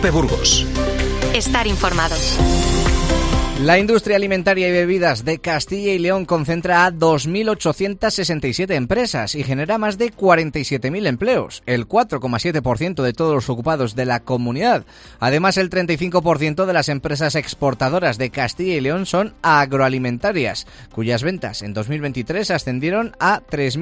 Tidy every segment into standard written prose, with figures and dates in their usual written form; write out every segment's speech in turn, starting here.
COPE Burgos. Estar informado. La industria alimentaria y bebidas de Castilla y León concentra a 2.867 empresas y genera más de 47.000 empleos, el 4,7% de todos los ocupados de la comunidad. Además, el 35% de las empresas exportadoras de Castilla y León son agroalimentarias, cuyas ventas en 2023 ascendieron a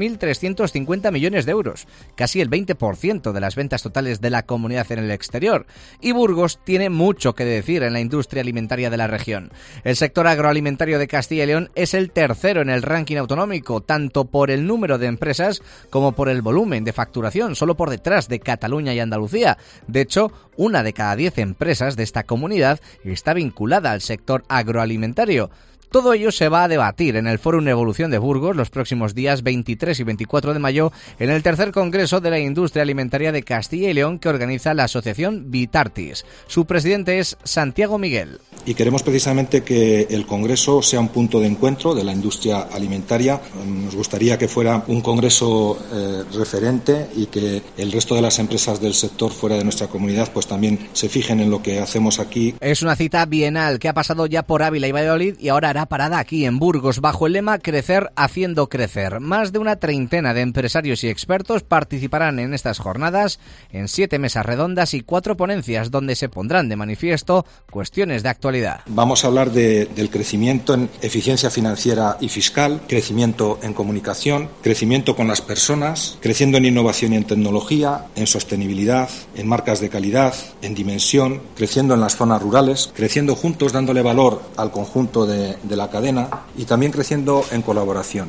3.350 millones de euros, casi el 20% de las ventas totales de la comunidad en el exterior. Y Burgos tiene mucho que decir en la industria alimentaria de la región. El sector agroalimentario de Castilla y León es el tercero en el ranking autonómico, tanto por el número de empresas como por el volumen de facturación, solo por detrás de Cataluña y Andalucía. De hecho, 1 de cada 10 empresas de esta comunidad está vinculada al sector agroalimentario. Todo ello se va a debatir en el Fórum Evolución de Burgos los próximos días 23 y 24 de mayo en el tercer Congreso de la Industria Alimentaria de Castilla y León que organiza la asociación Vitartis. Su presidente es Santiago Miguel. Y queremos precisamente que el Congreso sea un punto de encuentro de la industria alimentaria. Nos gustaría que fuera un congreso referente y que el resto de las empresas del sector fuera de nuestra comunidad pues también se fijen en lo que hacemos aquí. Es una cita bienal que ha pasado ya por Ávila y Valladolid y ahora hará parada aquí en Burgos bajo el lema Crecer haciendo crecer. Más de una treintena de empresarios y expertos participarán en estas jornadas en 7 mesas redondas y 4 ponencias donde se pondrán de manifiesto cuestiones de actualidad. Vamos a hablar del crecimiento en eficiencia financiera y fiscal, crecimiento en comunicación, crecimiento con las personas, creciendo en innovación y en tecnología, en sostenibilidad, en marcas de calidad, en dimensión, creciendo en las zonas rurales, creciendo juntos dándole valor al conjunto de la cadena y también creciendo en colaboración.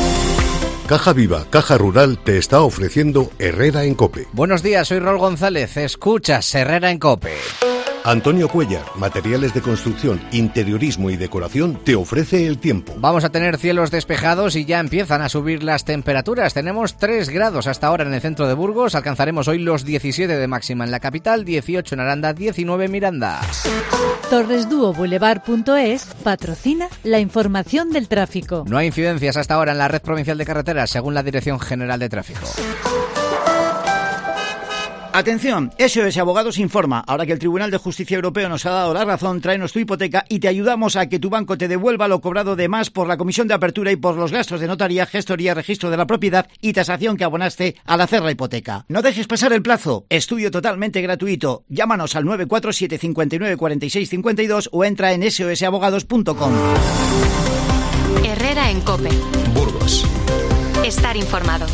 Caja Viva, Caja Rural te está ofreciendo Herrera en COPE. Buenos días, soy Raúl González, escuchas Herrera en COPE. Antonio Cuellar, materiales de construcción, interiorismo y decoración, te ofrece el tiempo. Vamos a tener cielos despejados y ya empiezan a subir las temperaturas. Tenemos 3 grados hasta ahora en el centro de Burgos. Alcanzaremos hoy los 17 de máxima en la capital, 18 en Aranda, 19 en Miranda. Torresduoboulevard.es patrocina la información del tráfico. No hay incidencias hasta ahora en la red provincial de carreteras, según la Dirección General de Tráfico. Atención, SOS Abogados informa. Ahora que el Tribunal de Justicia Europeo nos ha dado la razón, tráenos tu hipoteca y te ayudamos a que tu banco te devuelva lo cobrado de más por la comisión de apertura y por los gastos de notaría, gestoría, registro de la propiedad y tasación que abonaste al hacer la hipoteca. No dejes pasar el plazo. Estudio totalmente gratuito. Llámanos al 947 59 46 52 o entra en sosabogados.com. Herrera en COPE. Burgos. Estar informado.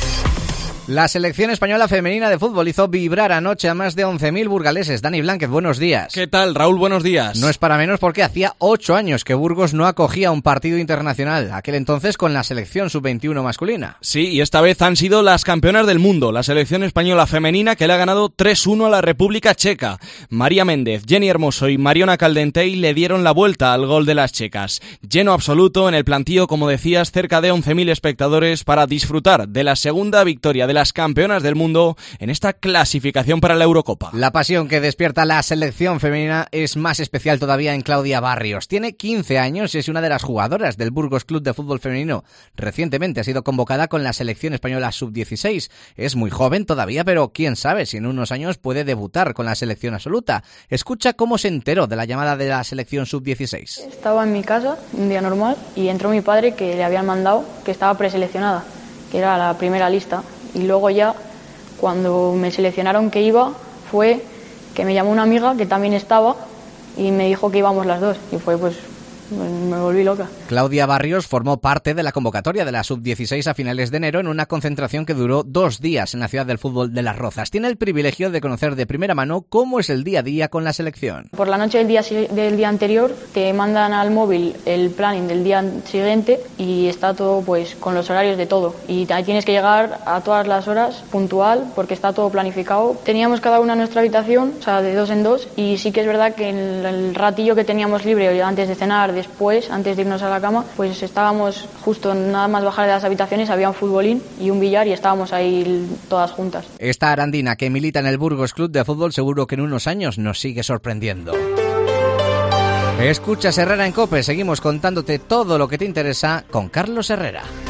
La selección española femenina de fútbol hizo vibrar anoche a más de 11.000 burgaleses. Dani Blánquez, buenos días. ¿Qué tal, Raúl? Buenos días. No es para menos porque hacía 8 años que Burgos no acogía un partido internacional, aquel entonces con la selección sub-21 masculina. Sí, y esta vez han sido las campeonas del mundo, la selección española femenina que le ha ganado 3-1 a la República Checa. María Méndez, Jenny Hermoso y Mariona Caldentey le dieron la vuelta al gol de las checas. Lleno absoluto en el plantío, como decías, cerca de 11.000 espectadores para disfrutar de la segunda victoria de las campeonas del mundo en esta clasificación para la Eurocopa. La pasión que despierta la selección femenina es más especial todavía en Claudia Barrios. Tiene 15 años y es una de las jugadoras del Burgos Club de Fútbol Femenino. Recientemente ha sido convocada con la selección española sub-16. Es muy joven todavía, pero quién sabe si en unos años puede debutar con la selección absoluta. Escucha cómo se enteró de la llamada de la selección sub-16. Estaba en mi casa un día normal y entró mi padre que le habían mandado que estaba preseleccionada, que era la primera lista. Y luego ya, cuando me seleccionaron que iba, fue que me llamó una amiga que también estaba y me dijo que íbamos las dos. Y fue pues me volví loca. Claudia Barrios formó parte de la convocatoria de la sub-16 a finales de enero en una concentración que duró 2 días en la ciudad del fútbol de Las Rozas. Tiene el privilegio de conocer de primera mano cómo es el día a día con la selección. Por la noche del día anterior te mandan al móvil el planning del día siguiente y está todo pues con los horarios de todo. Y tienes que llegar a todas las horas puntual porque está todo planificado. Teníamos cada una nuestra habitación, o sea, de 2 en 2, y sí que es verdad que en el ratillo que teníamos libre antes de cenar, después, antes de irnos a la cama, pues estábamos justo nada más bajar de las habitaciones, había un futbolín y un billar y estábamos ahí todas juntas. Esta arandina que milita en el Burgos Club de Fútbol seguro que en unos años nos sigue sorprendiendo. Escuchas Herrera en COPE, seguimos contándote todo lo que te interesa con Carlos Herrera.